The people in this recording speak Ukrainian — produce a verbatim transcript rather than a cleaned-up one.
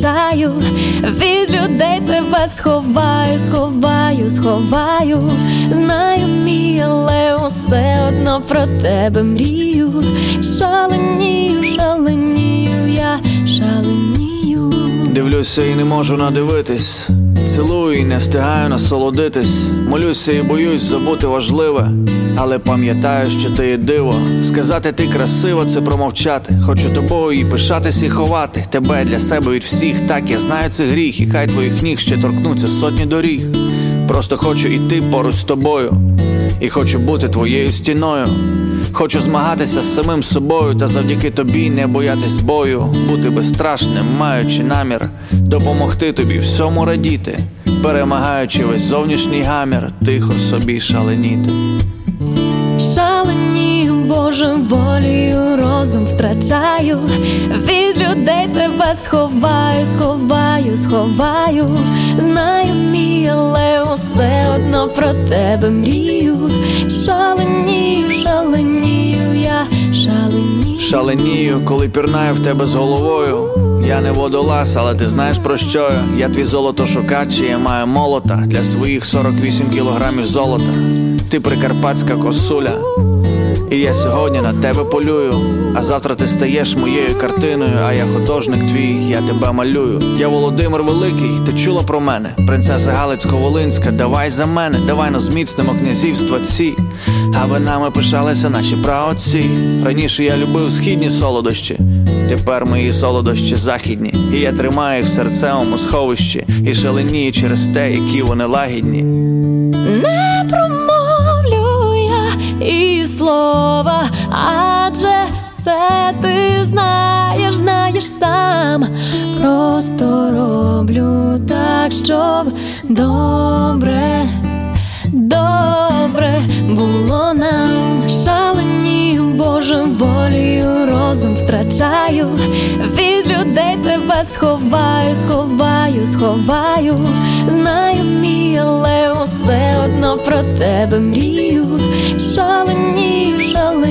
втрачаю, від людей тебе сховаю, сховаю, сховаю. Знаю, мій, але усе одно про тебе мрію. Шаленію, шаленію, я шаленію. Дивлюся і не можу надивитись, цілую і не встигаю насолодитись. Молюся і боюсь забути важливе, але пам'ятаю, що ти є диво. Сказати ти красиво — це промовчати. Хочу тобою і пишатись, і ховати тебе для себе від всіх. Так, я знаю, це гріх, і хай твоїх ніг ще торкнуться сотні доріг. Просто хочу іти поруч з тобою, і хочу бути твоєю стіною. Хочу змагатися з самим собою, та завдяки тобі не боятись бою. Бути безстрашним, маючи намір допомогти тобі всьому радіти, перемагаючи весь зовнішній гамір, тихо собі шаленіти. Шаленію, божеволію, розум втрачаю, від людей тебе сховаю, сховаю, сховаю. Знаю, мій, але усе одно про тебе мрію. Шаленію, шаленію, я шаленію. Шаленію, коли пірнаю в тебе з головою. Я не водолаз, але ти знаєш про що я. Я твій золотошукач, і я маю молота для своїх сорок вісім кілограмів золота. Ти прикарпатська косуля, і я сьогодні на тебе полюю. А завтра ти стаєш моєю картиною, а я художник твій, я тебе малюю. Я Володимир Великий, ти чула про мене? Принцеса Галицько-Волинська, давай за мене, давай но зміцнимо князівства ці, аби нами пишалися наші праотці. Раніше я любив східні солодощі, тепер мої солодощі західні, і я тримаю їх в серцевому сховищі, і шаленію через те, які вони лагідні. Не промовлю я і слова, адже все ти знаєш, знаєш сам. Просто роблю так, щоб добре, добре було нам. Шаленію, божеволію, розум втрачаю, від людей тебе сховаю, сховаю, сховаю. Знаю, мій, але усе одно про тебе мрію. Шаленію, шаленію.